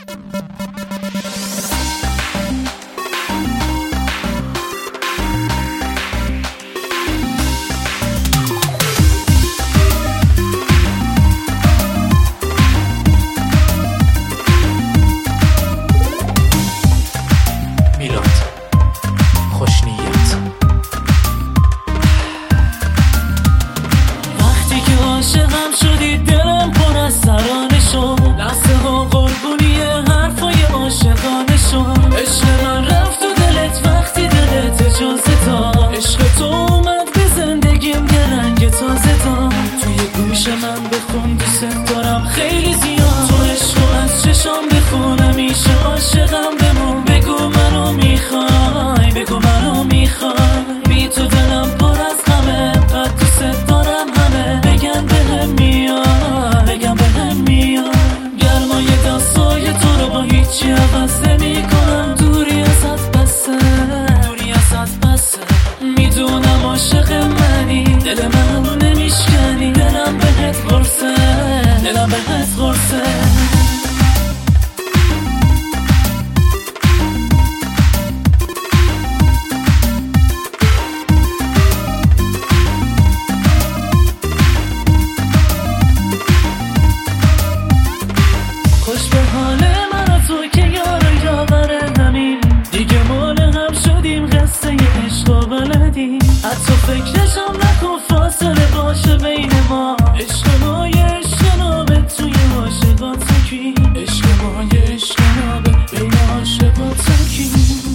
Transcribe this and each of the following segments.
من بخون دوست دارم خیلی زیاد، تو عشقو از چشام بخون، همیشه عاشقم بمون. بگو منو میخوای، بگو منو میخوای، بی تو دلم پر از غمه، قد دوست دارم همه بگن بهم میاد، بگن بهم میاد. گرمای دستای تو رو با هیچی عوض نمی کنم، دوری ازت بسه، دوری ازت بسه. میدونم عاشق منی، دل من نمیشکنی، دلم بهت قرصه، دلم بهت قرصه. خوش به حال من و تو که یار یاور همین، دیگه مال هم شدیم، قصه عشق و بلدیم. حتی فکرشم نکن فاصله باشه بین ما، عشق ما یه عشق نابه توی عاشقات کی، عشق ما یه عشق نابه بین عاشقات کی.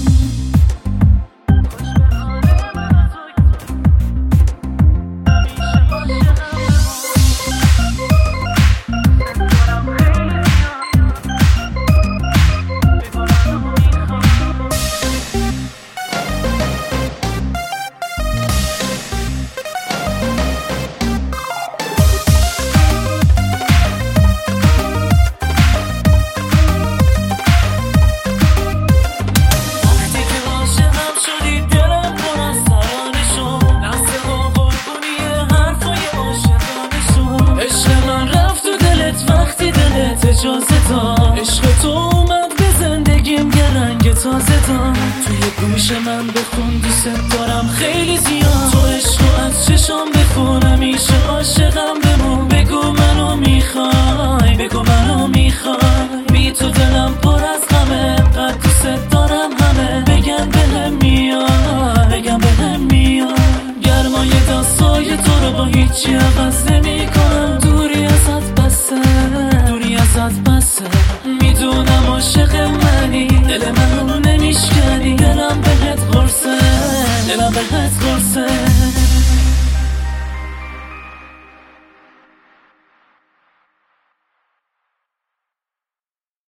اجازه دا عشق تو اومد به زندگیم یه رنگ تازه دا، توی گوش من بخون دوست دارم خیلی زیاد، تو عشقو از چشام بخون، همیشه عاشقم بمون. بگو منو میخوای، بگو منو میخوای، بی تو دلم پر از غمه، قد دوست دارم همه بگن بهم میاد، بگن بهم میاد. گرمای دستای تو رو با هیچی عوض نمی کنم، دوری ازت بسه، دوری ازت بسه. میدونم عاشق منی، دل من نمیشکنی،